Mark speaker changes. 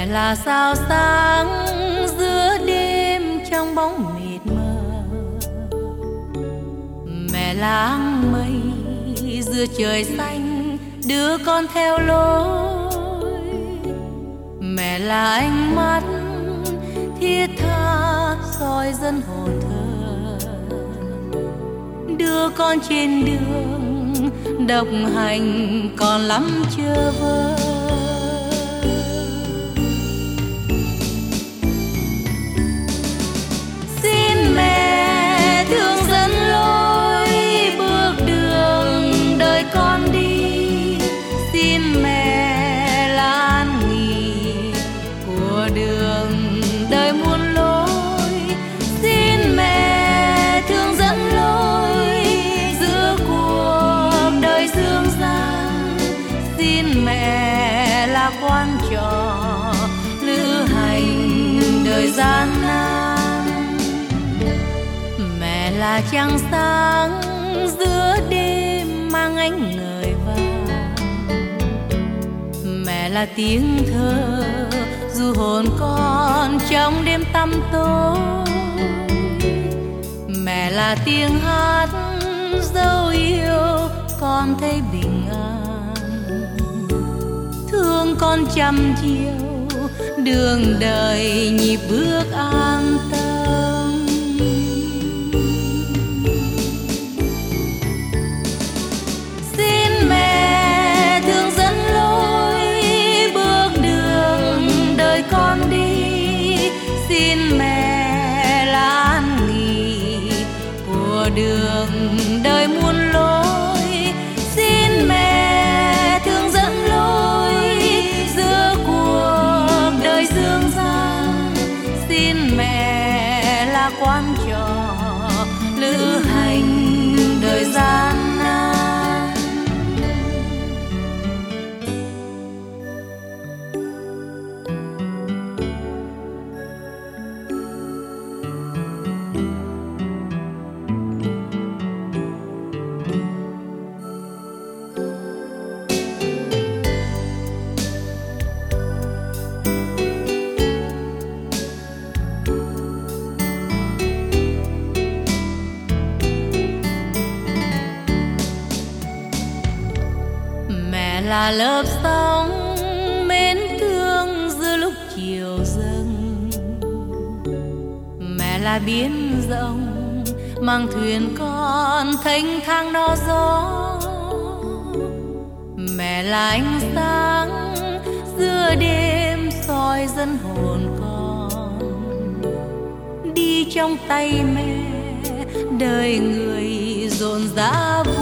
Speaker 1: Mẹ là sao sáng giữa đêm trong bóng mịt mờ, mẹ là áng mây giữa trời xanh đưa con theo lối. Mẹ là ánh mắt thiết tha soi dẫn hồn thơ, đưa con trên đường độc hành còn lắm chưa vơ. Xin mẹ thương dẫn lối bước đường đời con đi, xin mẹ là an nghỉ của đường đời muôn lối. Xin mẹ thương dẫn lối giữa cuộc đời dương gian, xin mẹ là quan trò lữ hành đời gian nan. Mẹ là trăng sáng giữa đêm mang ánh ngời vàng, mẹ là tiếng thơ du hồn con trong đêm tăm tối. Mẹ là tiếng hát dấu yêu con thấy bình an, thương con trăm chiều đường đời nhịp bước an tâm. Xin mẹ thương dẫn lối bước đường đời con đi, xin mẹ là an nghỉ của đường đời muôn lối. Xin mẹ thương dẫn lối giữa cuộc đời dương gian, xin mẹ là quan trò lữ hành đời gian nan. Mẹ là lớp sóng mến thương giữa lúc chiều dâng, mẹ là biển rộng mang thuyền con thênh thang no gió. Mẹ là ánh sáng giữa đêm soi dẫn hồn con, đi trong tay mẹ đời người rộn rã